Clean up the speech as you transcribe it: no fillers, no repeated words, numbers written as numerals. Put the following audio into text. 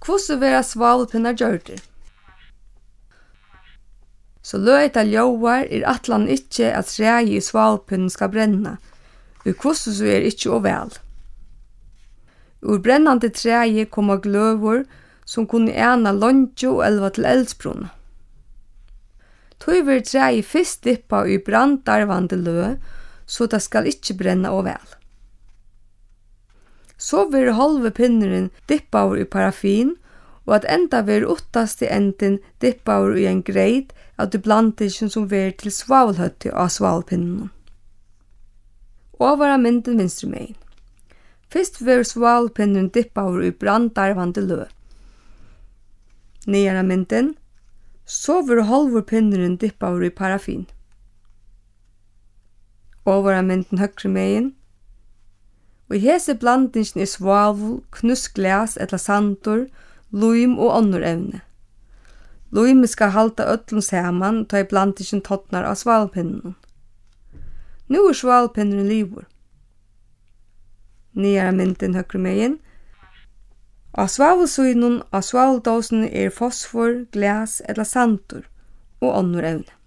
Hvordan vera svalpinnar gjørdir? Så løyta ljóar atlan ikkje at træi i svalpinnen skal brenna, og hvordan så ikkje og vel. Ur brennande træi koma gløvur som kunne ena longjo og elva til eldsbrunna. Tøy ver træi fyrst dippa i branddarvande lø, så det skal ikkje brenna og vel. Så ver halve pinneren dippaur i paraffin, og at enda ver ottast i enden dippaur i en greit av de blandingen som ver til svavelhøtti av svalpinnen. Ovara mynden vinstre megin. Fyrst ver svalpinnen dippaur i branddarvande lø. Nere mynden, så ver halvor pinneren dippaur i paraffin. Ovara mynden høgre megin. Og hese blandingen svavel, knuskglas eller sandur, luim og annor evne. Luimi skal halda öllum saman ta i blandingen totnar av svalpinnen. Nu svalpinnen livur. Nere mynden høgre megin. Av svavelsynun av svaveldåsen fosfor, glas eller sandur og annor evne.